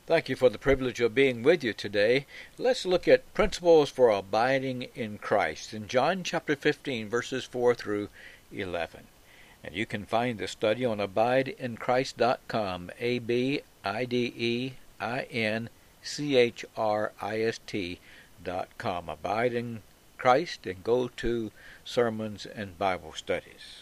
Thank you for the privilege of being with you today. Let's look at principles for abiding in Christ in John chapter 15, verses 4 through 11. And you can find the study on abideinchrist.com, abideinchrist.com. Abide in Christ and go to sermons and Bible studies.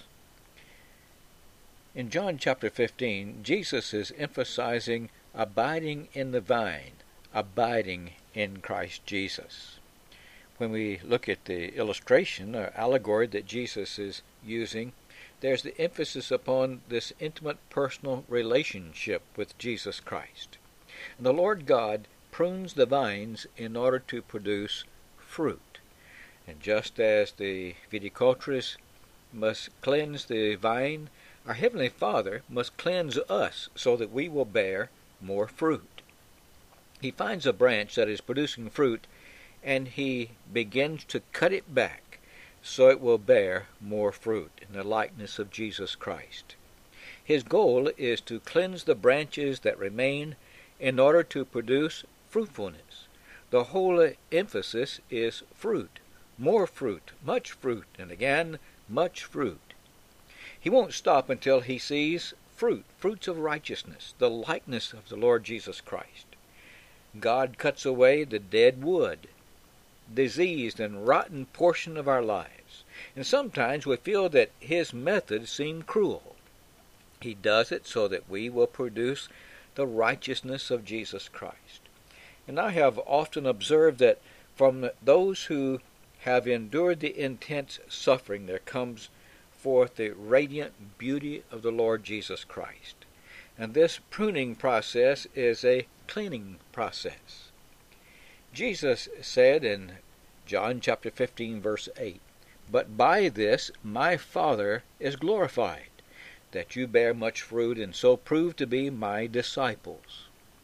In John chapter 15, Jesus is emphasizing abiding in the vine, abiding in Christ Jesus. When we look at the illustration or allegory that Jesus is using, there's the emphasis upon this intimate personal relationship with Jesus Christ. And the Lord God prunes the vines in order to produce fruit. And just as the viticulturist must cleanse the vine, our Heavenly Father must cleanse us so that we will bear more fruit. He finds a branch that is producing fruit, and he begins to cut it back so it will bear more fruit in the likeness of Jesus Christ. His goal is to cleanse the branches that remain in order to produce fruitfulness. The whole emphasis is fruit, more fruit, much fruit, and again, much fruit. He won't stop until he sees fruits of righteousness, the likeness of the Lord Jesus Christ. God cuts away the dead wood, diseased and rotten portion of our lives. And sometimes we feel that his methods seem cruel. He does it so that we will produce the righteousness of Jesus Christ. And I have often observed that from those who have endured the intense suffering, there comes forth the radiant beauty of the Lord Jesus Christ. And this pruning process is a cleaning process. Jesus said in John chapter 15, verse 8, "But by this my Father is glorified, that you bear much fruit, and so prove to be my disciples."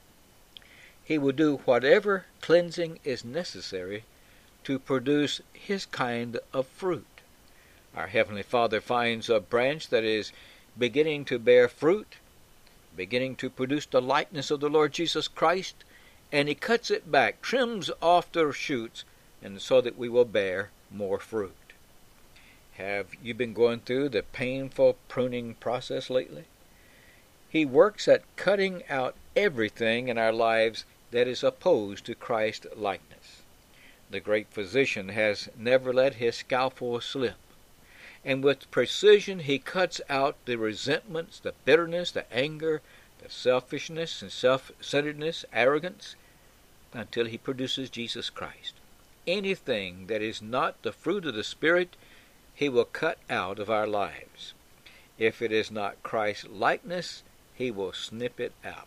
He will do whatever cleansing is necessary to produce his kind of fruit. Our Heavenly Father finds a branch that is beginning to bear fruit, beginning to produce the likeness of the Lord Jesus Christ, and he cuts it back, trims off the shoots, and so that we will bear more fruit. Have you been going through the painful pruning process lately? He works at cutting out everything in our lives that is opposed to Christ likeness. The great physician has never let his scalpel slip. And with precision he cuts out the resentments, the bitterness, the anger, the selfishness and self-centeredness, arrogance, until he produces Jesus Christ. Anything that is not the fruit of the Spirit, he will cut out of our lives. If it is not Christ's likeness, he will snip it out.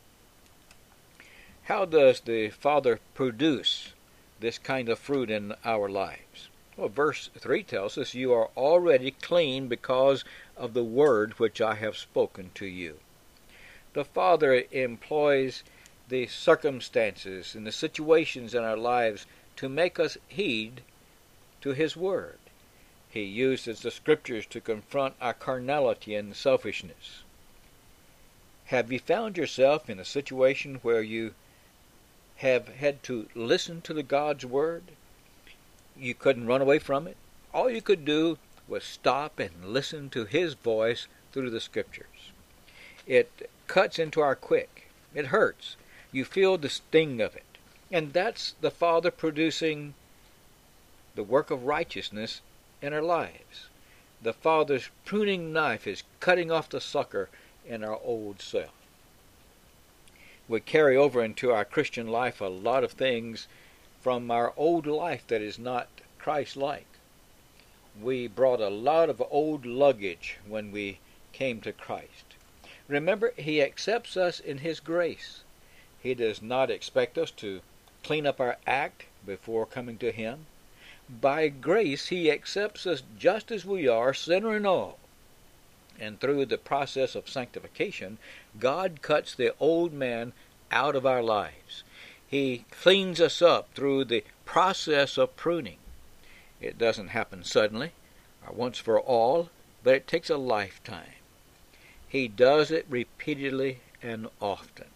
How does the Father produce this kind of fruit in our lives? Well, verse 3 tells us, "You are already clean because of the word which I have spoken to you." The Father employs the circumstances and the situations in our lives to make us heed to his word. He uses the scriptures to confront our carnality and selfishness. Have you found yourself in a situation where you have had to listen to the God's word? You couldn't run away from it. All you could do was stop and listen to his voice through the scriptures. It cuts into our quick. It hurts. You feel the sting of it. And that's the Father producing the work of righteousness in our lives. The Father's pruning knife is cutting off the sucker in our old self. We carry over into our Christian life a lot of things from our old life that is not Christ-like. We brought a lot of old luggage when we came to Christ. Remember, he accepts us in his grace. He does not expect us to clean up our act before coming to him. By grace, he accepts us just as we are, sinner and all. And through the process of sanctification, God cuts the old man out of our lives. He cleans us up through the process of pruning. It doesn't happen suddenly or once for all, but it takes a lifetime. He does it repeatedly and often.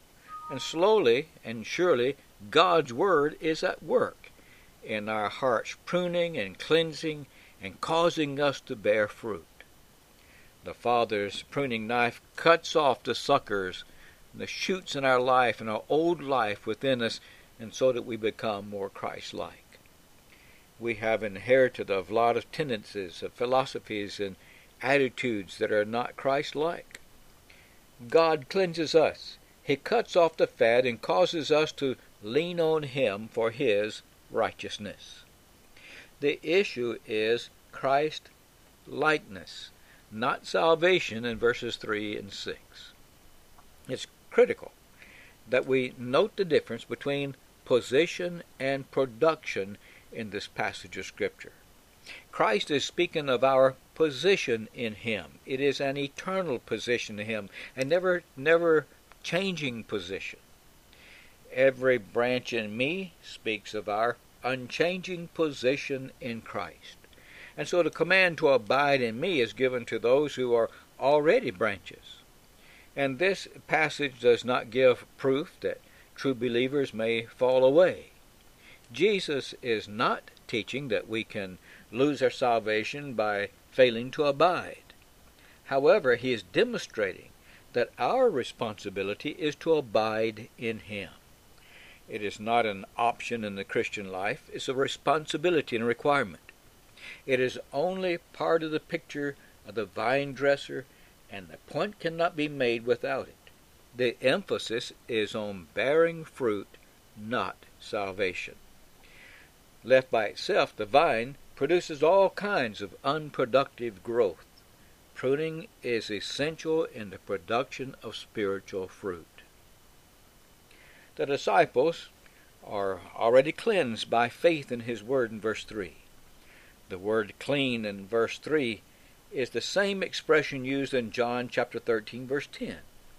And slowly and surely God's Word is at work in our hearts, pruning and cleansing and causing us to bear fruit. The Father's pruning knife cuts off the suckers, the shoots in our life and our old life within us, and so that we become more Christ-like. We have inherited a lot of tendencies, of philosophies, and attitudes that are not Christ-like. God cleanses us. He cuts off the fat and causes us to lean on Him for His righteousness. The issue is Christ-likeness, not salvation in verses 3 and 6. It's critical that we note the difference between position and production in this passage of Scripture. Christ is speaking of our position in Him. It is an eternal position in Him, a never changing position. Every branch in me speaks of our unchanging position in Christ. And so the command to abide in me is given to those who are already branches. And this passage does not give proof that true believers may fall away. Jesus is not teaching that we can lose our salvation by failing to abide. However, He is demonstrating that our responsibility is to abide in Him. It is not an option in the Christian life. It's a responsibility and a requirement. It is only part of the picture of the vine dresser, and the point cannot be made without it. The emphasis is on bearing fruit, not salvation. Left by itself, the vine produces all kinds of unproductive growth. Pruning is essential in the production of spiritual fruit. The disciples are already cleansed by faith in His Word in verse 3. The word clean in verse 3 is the same expression used in John chapter 13 verse 10.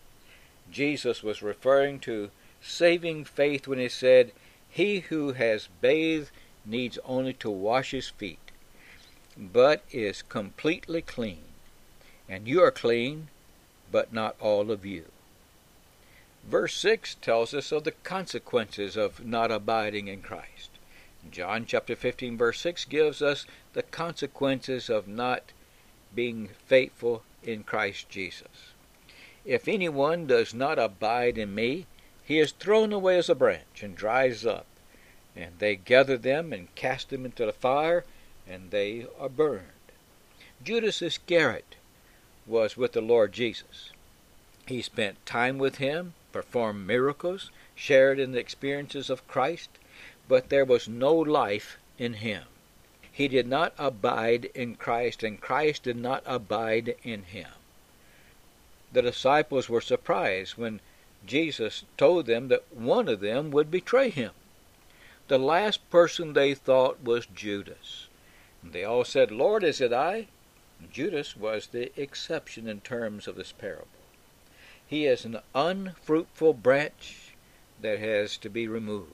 Jesus was referring to saving faith when He said, "He who has bathed needs only to wash his feet, but is completely clean. And you are clean, but not all of you." Verse 6 tells us of the consequences of not abiding in Christ. John chapter 15 verse 6 gives us the consequences of not being faithful in Christ Jesus. "If anyone does not abide in me, he is thrown away as a branch and dries up, and they gather them and cast them into the fire, and they are burned." Judas Iscariot was with the Lord Jesus. He spent time with Him, performed miracles, shared in the experiences of Christ, but there was no life in him. He did not abide in Christ, and Christ did not abide in him. The disciples were surprised when Jesus told them that one of them would betray Him. The last person they thought was Judas. And they all said, "Lord, is it I?" Judas was the exception in terms of this parable. He is an unfruitful branch that has to be removed.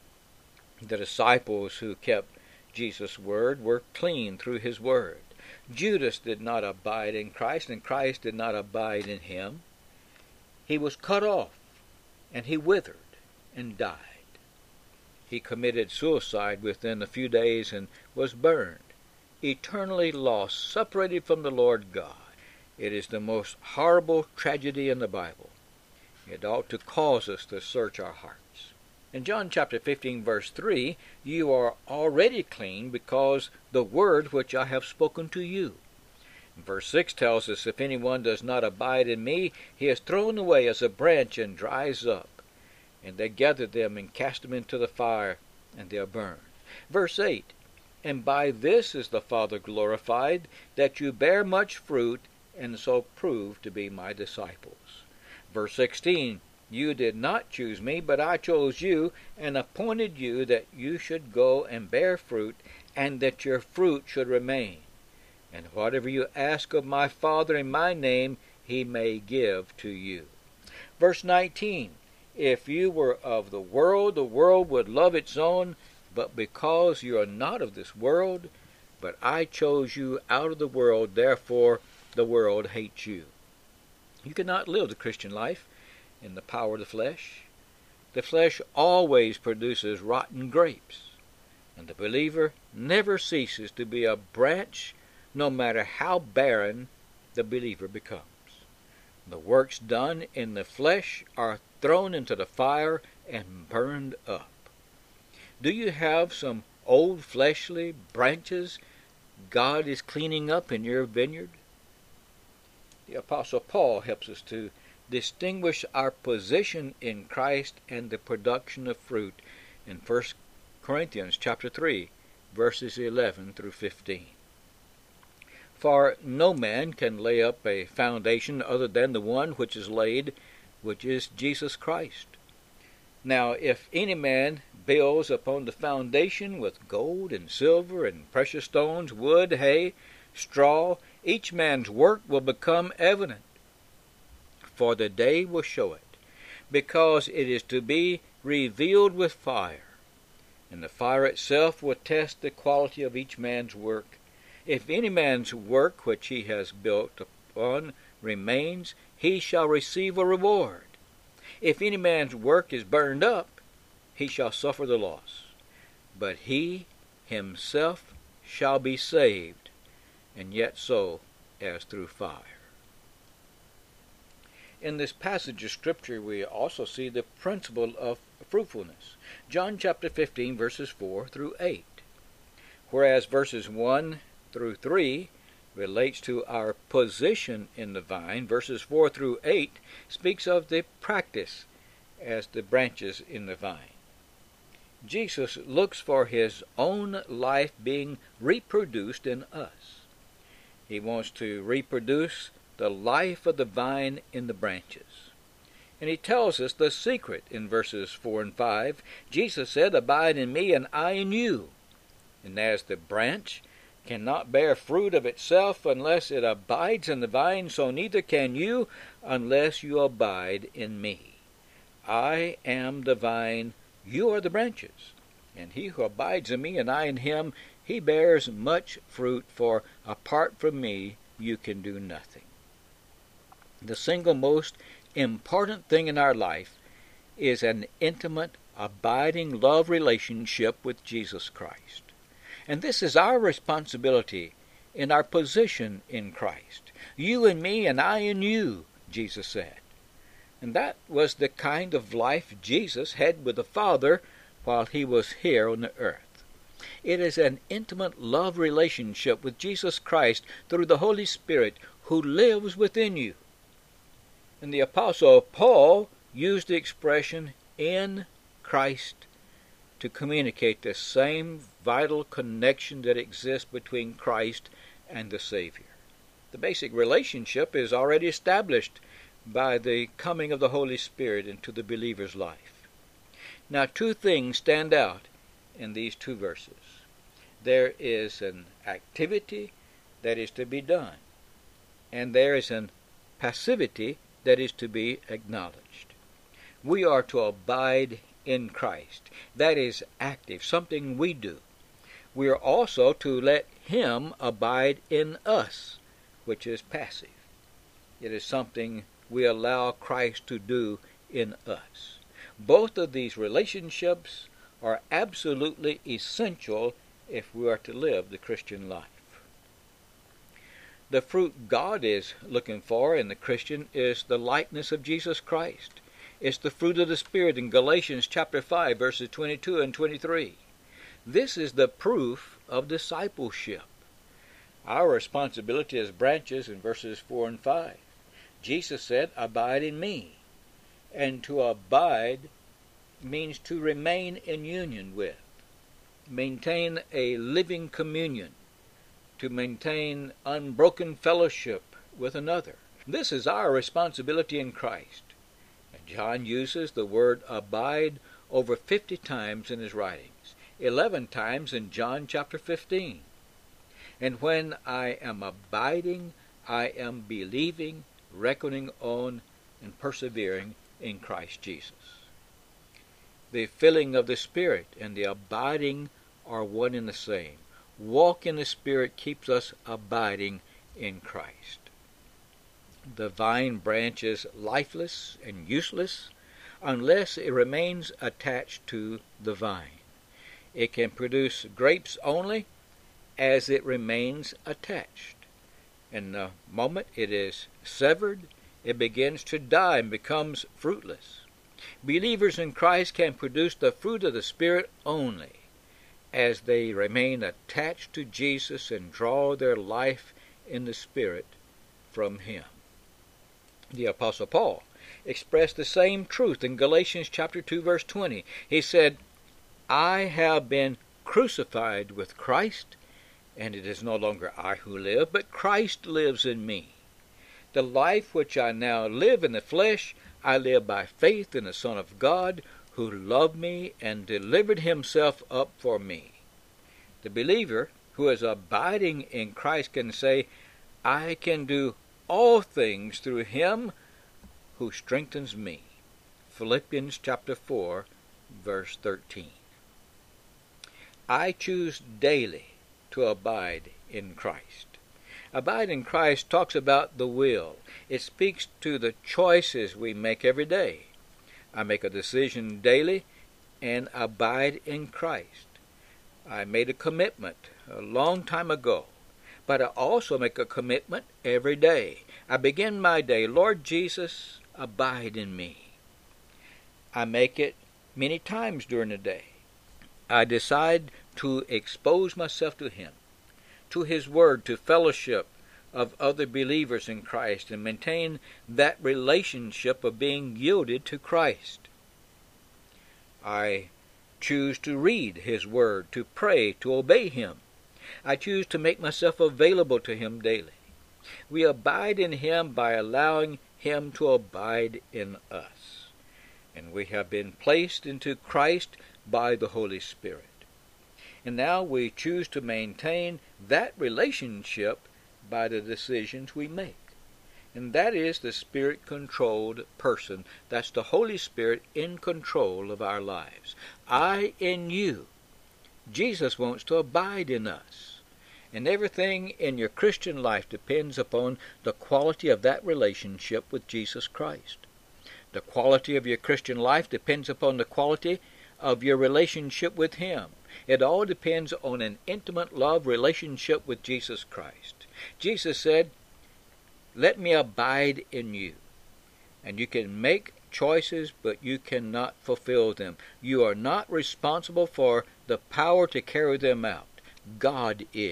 The disciples who kept Jesus' word were clean through His word. Judas did not abide in Christ, and Christ did not abide in him. He was cut off, and he withered and died. He committed suicide within a few days and was burned, eternally lost, separated from the Lord God. It is the most horrible tragedy in the Bible. It ought to cause us to search our hearts. In John chapter 15 verse 3, "You are already clean because the word which I have spoken to you." Verse 6 tells us, "If anyone does not abide in me, he is thrown away as a branch and dries up. And they gather them and cast them into the fire, and they are burned." Verse 8, "And by this is the Father glorified, that you bear much fruit, and so prove to be my disciples." Verse 16, "You did not choose me, but I chose you, and appointed you that you should go and bear fruit, and that your fruit should remain. And whatever you ask of my Father in my name, He may give to you." Verse 19, "If you were of the world would love its own, but because you are not of this world, but I chose you out of the world, therefore the world hates you." You cannot live the Christian life in the power of the flesh. The flesh always produces rotten grapes, and the believer never ceases to be a branch, no matter how barren the believer becomes. The works done in the flesh are thrown into the fire and burned up. Do you have some old fleshly branches God is cleaning up in your vineyard? The Apostle Paul helps us to distinguish our position in Christ and the production of fruit in 1 Corinthians chapter 3, verses 11 through 15. For no man can lay up a foundation other than the one which is laid, which is Jesus Christ. Now if any man builds upon the foundation with gold and silver and precious stones, wood, hay, straw, each man's work will become evident, for the day will show it, because it is to be revealed with fire, and the fire itself will test the quality of each man's work. If any man's work which he has built upon remains, he shall receive a reward. If any man's work is burned up, he shall suffer the loss, but he himself shall be saved, and yet so as through fire. In this passage of Scripture we also see the principle of fruitfulness. John chapter 15, verses 4 through 8. Whereas verses 1 through 3 relates to our position in the vine, verses 4 through 8 speaks of the practice as the branches in the vine. Jesus looks for his own life being reproduced in us. He wants to reproduce the life of the vine in the branches. And he tells us the secret in verses 4 and 5. Jesus said, "Abide in me, and I in you. And as the branch cannot bear fruit of itself unless it abides in the vine, so neither can you unless you abide in me. I am the vine, you are the branches. And he who abides in me, and I in him, he bears much fruit, for apart from me you can do nothing." The single most important thing in our life is an intimate, abiding love relationship with Jesus Christ. And this is our responsibility in our position in Christ. You in me, and I in you, Jesus said. And that was the kind of life Jesus had with the Father while he was here on the earth. It is an intimate love relationship with Jesus Christ through the Holy Spirit who lives within you. And the Apostle Paul used the expression "in Christ" to communicate the same vital connection that exists between Christ and the Savior. The basic relationship is already established by the coming of the Holy Spirit into the believer's life. Now, two things stand out in these two verses. There is an activity that is to be done, and there is an passivity that is to be acknowledged. We are to abide in Christ. That is active, something we do. We are also to let him abide in us, which is passive. It is something we allow Christ to do in us. Both of these relationships are absolutely essential if we are to live the Christian life. The fruit God is looking for in the Christian is the likeness of Jesus Christ. It's the fruit of the Spirit in Galatians chapter 5, verses 22 and 23. This is the proof of discipleship. Our responsibility as branches in verses 4 and 5. Jesus said, "Abide in me." And to abide means to remain in union with, maintain a living communion, to maintain unbroken fellowship with another. This is our responsibility in Christ. And John uses the word abide over 50 times in his writings, 11 times in John chapter 15. And when I am abiding, I am believing, reckoning on, and persevering in Christ Jesus. The filling of the Spirit and the abiding are one and the same. Walk in the Spirit keeps us abiding in Christ. The vine branch is lifeless and useless unless it remains attached to the vine. It can produce grapes only as it remains attached. And the moment it is severed, it begins to die and becomes fruitless. Believers in Christ can produce the fruit of the Spirit only as they remain attached to Jesus and draw their life in the Spirit from Him. The Apostle Paul expressed the same truth in Galatians chapter 2, verse 20. He said, I have been crucified with Christ, and it is no longer I who live, but Christ lives in me. The life which I now live in the flesh, I live by faith in the Son of God, who loved me and delivered himself up for me. The believer who is abiding in Christ can say, I can do all things through him who strengthens me. Philippians chapter 4, verse 13. I choose daily to abide in Christ. Abide in Christ talks about the will. It speaks to the choices we make every day. I make a decision daily and abide in Christ. I made a commitment a long time ago, but I also make a commitment every day. I begin my day, Lord Jesus, abide in me. I make it many times during the day. I decide to expose myself to Him, to His Word, to fellowship of other believers in Christ, and maintain that relationship of being yielded to Christ. I choose to read His Word, to pray, to obey Him. I choose to make myself available to Him daily. We abide in Him by allowing Him to abide in us. And we have been placed into Christ by the Holy Spirit. And now we choose to maintain that relationship by the decisions we make. And that is the Spirit-controlled person. That's the Holy Spirit in control of our lives. I in you. Jesus wants to abide in us. And everything in your Christian life depends upon the quality of that relationship with Jesus Christ. The quality of your Christian life depends upon the quality of your relationship with Him. It all depends on an intimate love relationship with Jesus Christ. Jesus said, let me abide in you. And you can make choices, but you cannot fulfill them. You are not responsible for the power to carry them out. God is.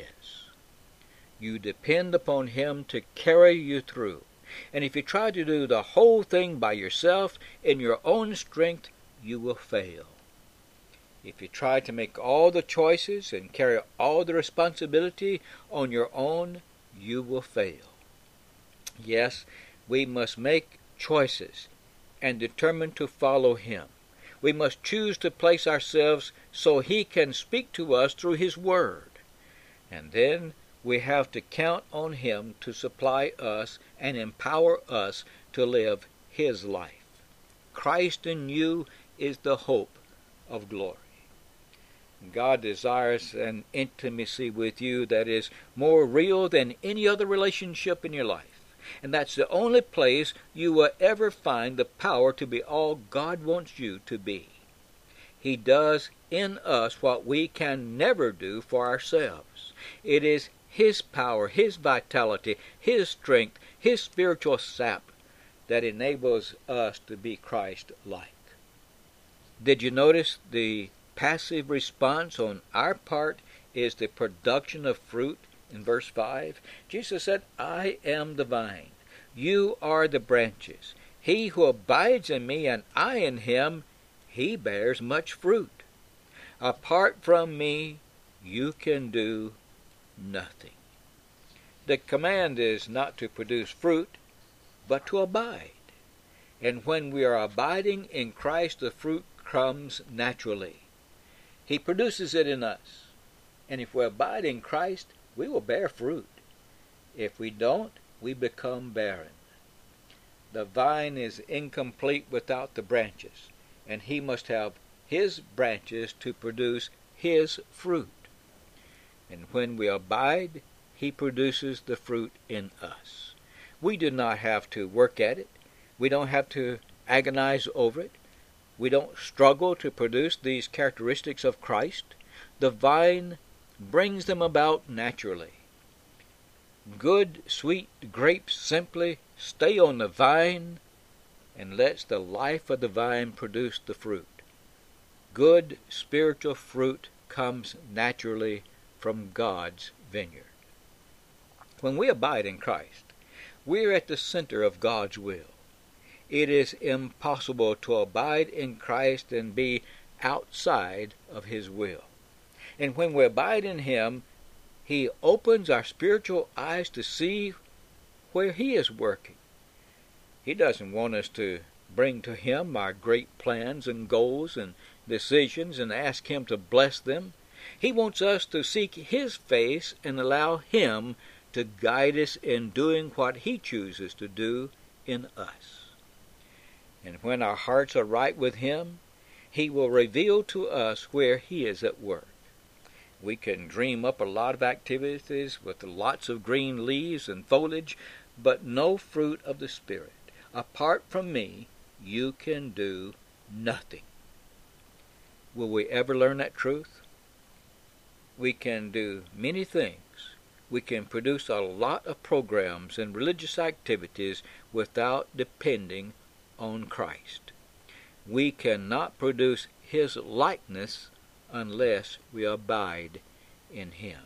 You depend upon Him to carry you through. And if you try to do the whole thing by yourself, in your own strength, you will fail. If you try to make all the choices and carry all the responsibility on your own, you will fail. Yes, we must make choices and determine to follow Him. We must choose to place ourselves so He can speak to us through His Word. And then we have to count on Him to supply us and empower us to live His life. Christ in you is the hope of glory. God desires an intimacy with you that is more real than any other relationship in your life. And that's the only place you will ever find the power to be all God wants you to be. He does in us what we can never do for ourselves. It is His power, His vitality, His strength, His spiritual sap that enables us to be Christ-like. Did you notice the passive response on our part is the production of fruit in verse 5? Jesus said, I am the vine, you are the branches. He who abides in me and I in him, he bears much fruit. Apart from me, you can do nothing. The command is not to produce fruit, but to abide. And when we are abiding in Christ, the fruit comes naturally. He produces it in us. And if we abide in Christ, we will bear fruit. If we don't, we become barren. The vine is incomplete without the branches, and He must have His branches to produce His fruit. And when we abide, He produces the fruit in us. We do not have to work at it. We don't have to agonize over it. We don't struggle to produce these characteristics of Christ. The vine brings them about naturally. Good, sweet grapes simply stay on the vine and lets the life of the vine produce the fruit. Good spiritual fruit comes naturally from God's vineyard. When we abide in Christ, we are at the center of God's will. It is impossible to abide in Christ and be outside of His will. And when we abide in Him, He opens our spiritual eyes to see where He is working. He doesn't want us to bring to Him our great plans and goals and decisions and ask Him to bless them. He wants us to seek His face and allow Him to guide us in doing what He chooses to do in us. And when our hearts are right with Him, He will reveal to us where He is at work. We can dream up a lot of activities with lots of green leaves and foliage, but no fruit of the Spirit. Apart from me, you can do nothing. Will we ever learn that truth? We can do many things. We can produce a lot of programs and religious activities without depending on Christ. We cannot produce His likeness unless we abide in Him.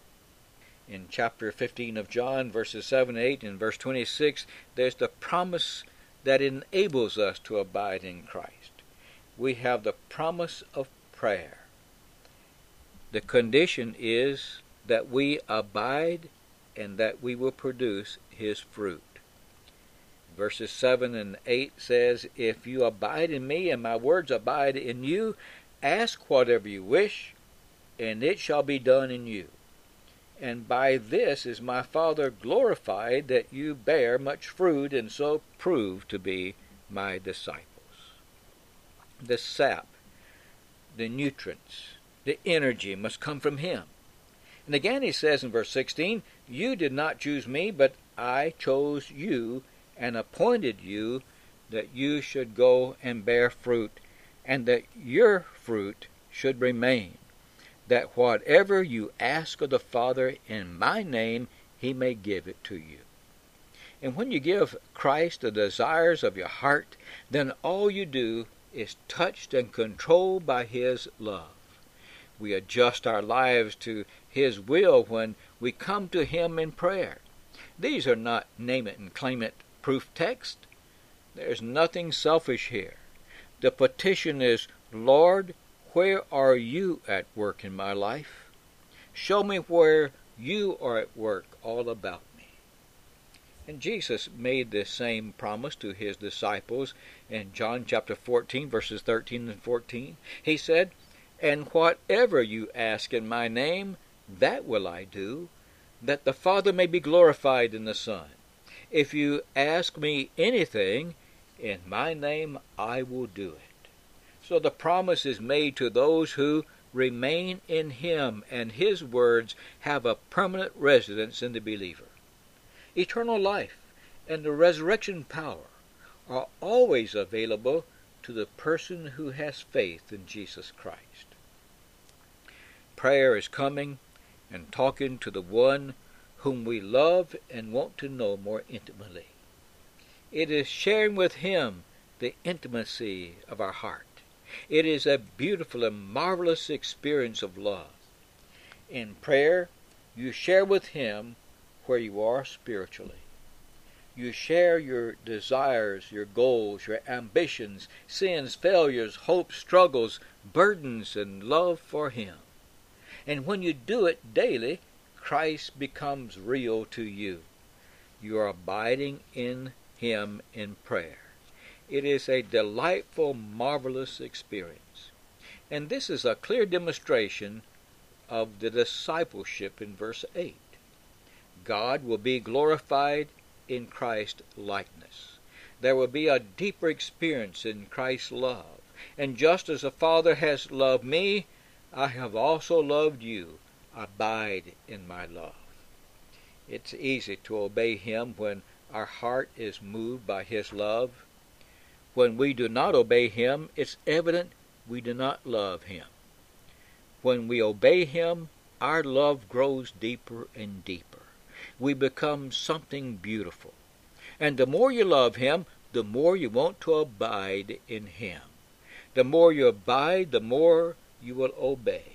In chapter 15 of John, verses 7, 8, and verse 26, there's the promise that enables us to abide in Christ. We have the promise of prayer. The condition is that we abide and that we will produce His fruit. Verses 7 and 8 says, "If you abide in me and my words abide in you, ask whatever you wish, and it shall be done in you. And by this is my Father glorified, that you bear much fruit, and so prove to be my disciples." The sap, the nutrients, the energy must come from Him. And again He says in verse 16, "You did not choose me, but I chose you and appointed you that you should go and bear fruit, and that your fruit should remain, that whatever you ask of the Father in my name, He may give it to you." And when you give Christ the desires of your heart, then all you do is touched and controlled by His love. We adjust our lives to His will when we come to Him in prayer. These are not name it and claim it proof text. There's nothing selfish here. The petition is, "Lord, where are you at work in my life? Show me where you are at work all about me." And Jesus made the same promise to His disciples in John chapter 14, verses 13 and 14. He said, "And whatever you ask in my name, that will I do, that the Father may be glorified in the Son. If you ask me anything in my name, I will do it." So the promise is made to those who remain in Him, and His words have a permanent residence in the believer. Eternal life and the resurrection power are always available to the person who has faith in Jesus Christ. Prayer is coming and talking to the one whom we love and want to know more intimately. It is sharing with Him the intimacy of our heart. It is a beautiful and marvelous experience of love. In prayer, you share with Him where you are spiritually. You share your desires, your goals, your ambitions, sins, failures, hopes, struggles, burdens, and love for Him. And when you do it daily, Christ becomes real to you. You are abiding in Him in prayer. It is a delightful, marvelous experience. And this is a clear demonstration of the discipleship in verse 8. God will be glorified in Christ's likeness. There will be a deeper experience in Christ's love. And just as the Father has loved me, I have also loved you. Abide in my love. It's easy to obey Him when our heart is moved by His love. When we do not obey him, it's evident we do not love him. When we obey him, our love grows deeper and deeper. We become something beautiful. And the more you love him, the more you want to abide in him. The more you abide, the more you will obey.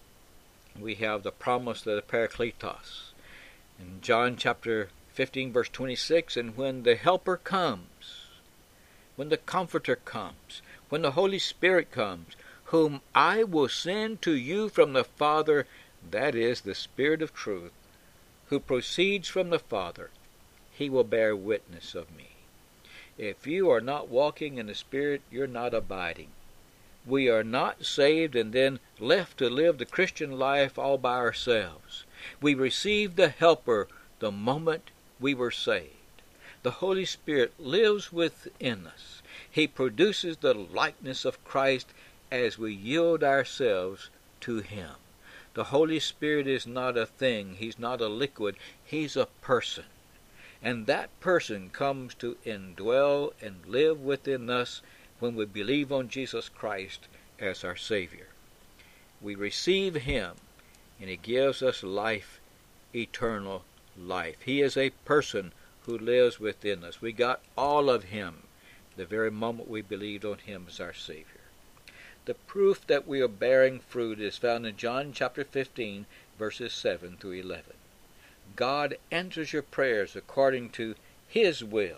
We have the promise of the Parakletos. In John chapter 15, verse 26, and when the Helper comes, when the Comforter comes, when the Holy Spirit comes, whom I will send to you from the Father, that is the Spirit of truth, who proceeds from the Father, he will bear witness of me. If you are not walking in the Spirit, you're not abiding. We are not saved and then left to live the Christian life all by ourselves. We received the Helper the moment we were saved. The Holy Spirit lives within us. He produces the likeness of Christ as we yield ourselves to him. The Holy Spirit is not a thing. He's not a liquid. He's a person. And that person comes to indwell and live within us when we believe on Jesus Christ as our Savior. We receive him, and he gives us life, eternal life. He is a person who lives within us. We got all of him the very moment we believed on him as our Savior. The proof that we are bearing fruit is found in John chapter 15, verses 7 through 11. God answers your prayers according to his will.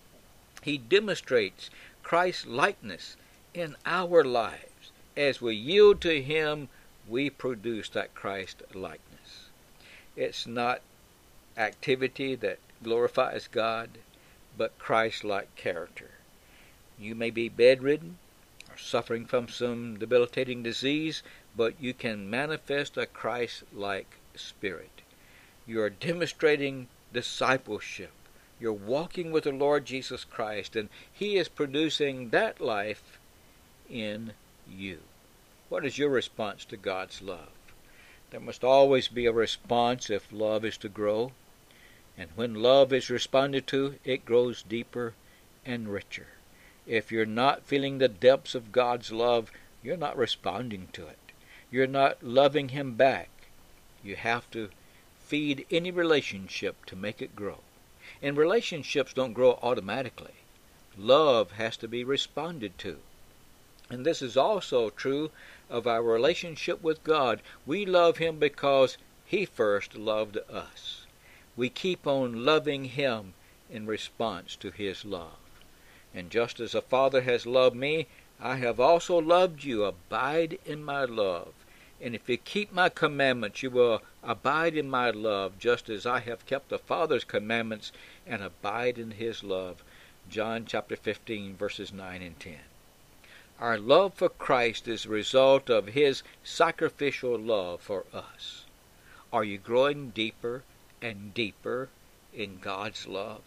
He demonstrates Christ's likeness in our lives. As we yield to him, we produce that Christ likeness. It's not activity that glorifies God, but Christ-like character. You may be bedridden or suffering from some debilitating disease, but you can manifest a Christ-like spirit. You are demonstrating discipleship. You're walking with the Lord Jesus Christ, and he is producing that life in you. What is your response to God's love? There must always be a response if love is to grow. And when love is responded to, it grows deeper and richer. If you're not feeling the depths of God's love, you're not responding to it. You're not loving him back. You have to feed any relationship to make it grow. And relationships don't grow automatically. Love has to be responded to. And this is also true of our relationship with God. We love him because he first loved us. We keep on loving him in response to his love. And just as a Father has loved me, I have also loved you. Abide in my love. And if you keep my commandments, you will abide in my love, just as I have kept the Father's commandments and abide in his love. John chapter 15, verses 9 and 10. Our love for Christ is a result of his sacrificial love for us. Are you growing deeper and deeper in God's love?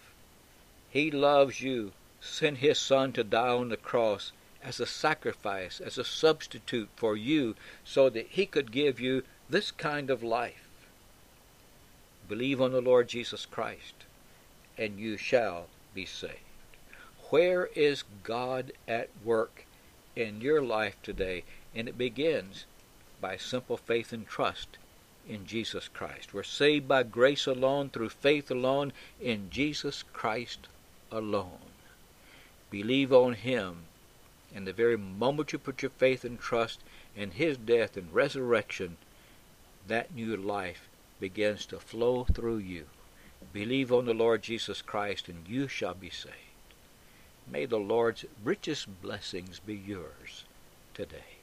He loves you, sent his Son to die on the cross as a sacrifice, as a substitute for you, so that he could give you this kind of life. Believe on the Lord Jesus Christ, and you shall be saved. Where is God at work in your life today? And it begins by simple faith and trust in Jesus Christ. We're saved by grace alone, through faith alone, in Jesus Christ alone. Believe on him, and the very moment you put your faith and trust in his death and resurrection, that new life begins to flow through you. Believe on the Lord Jesus Christ, and you shall be saved. May the Lord's richest blessings be yours today.